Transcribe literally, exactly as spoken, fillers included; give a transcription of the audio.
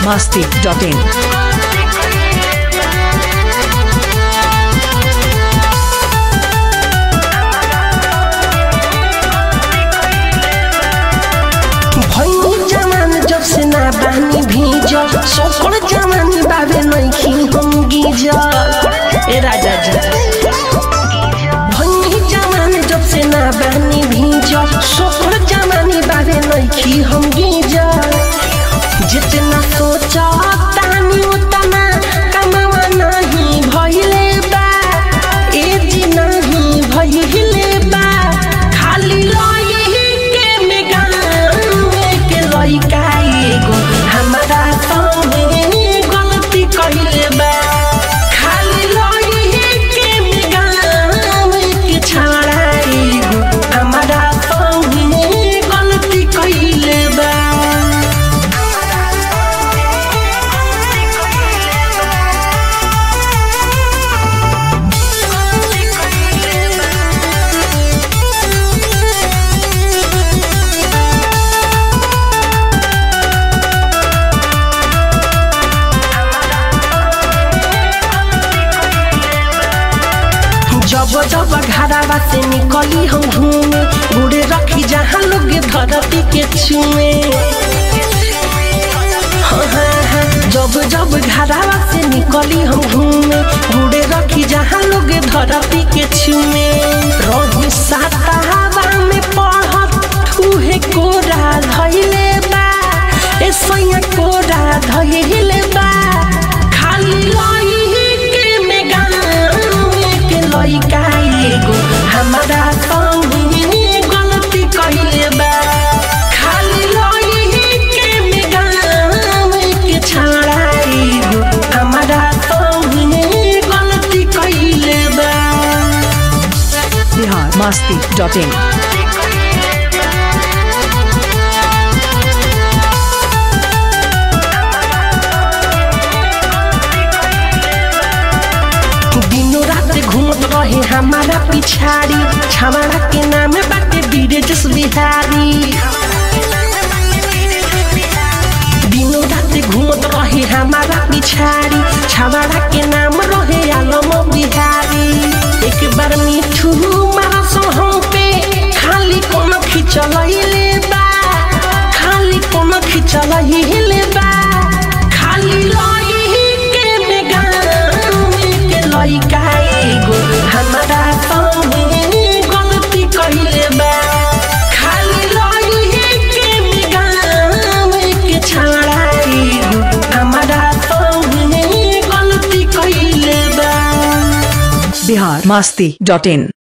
masti dot in. ना बानी भीज सोकड़ जवानी बाबे नइखी हम गीज ए राजा जी भई जवानी जब से ना बानी भीज सोकड़ जवानी बाबे नइखी हम गीज जितना सोचा तानी उतना कमावा नहीं भइले बा ए जी नहीं भइले बा खाली लई के मेगान के लइका हमारा संगे गलती कइले बा खाली लई के मेगान के छाड़ाई हमारा संगे गलती कइले बा जब जब घरावा से निकली हम घूमे गुड़े रखी जहाँ लोग धरती के छुए हाँ हाँ हाँ जब जब घरावा से निकली हम घूमे गुड़े रखी जहाँ लोग धरती के छुए रही सातावा में पढ़त उहे कोरा धइले बा ए सैया कोरा धइले बा खाली लई के मेगान के लइका एगो हमारा संगे गलती कइले बा खाली लई के मेगान के छाड़ा एगो हमारा संगे गलती कइले बा Bihar masti dot in. घूमत रहे हमारा पिछाड़ी छावड़ा के नाम बाटे बीरजस बिहारी दिनों रात घूमत रहे हमारा पिछाड़ी छावड़ा के नाम रहे आलम बिहारी एक बार मिठू मारा हम पे खाली कोनो खिचलइले बा खाली कोनो खिचलइले बा खाली लई के मेगान के लइका हमारा संगे गलती कइले बा खाली लई के मेगान के छाड़ा हमारा संगे गलती कइले बा Bihar masti dot in.